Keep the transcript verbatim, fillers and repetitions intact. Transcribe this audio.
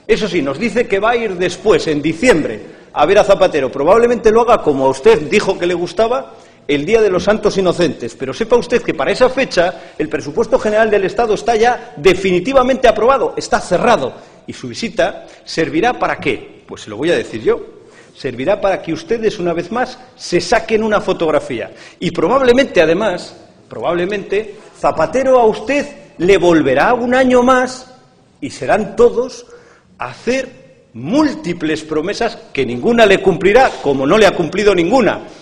Eso sí, nos dice que va a ir después, en diciembre, a ver a Zapatero. Probablemente lo haga, como a usted dijo que le gustaba, el Día de los Santos Inocentes. Pero sepa usted que para esa fecha el presupuesto general del Estado está ya definitivamente aprobado, está cerrado. Y su visita servirá ¿para qué? Pues se lo voy a decir yo. Servirá para que ustedes, una vez más, se saquen una fotografía. Y probablemente, además, probablemente, Zapatero a usted le volverá un año más y serán todos a hacer múltiples promesas que ninguna le cumplirá, como no le ha cumplido ninguna.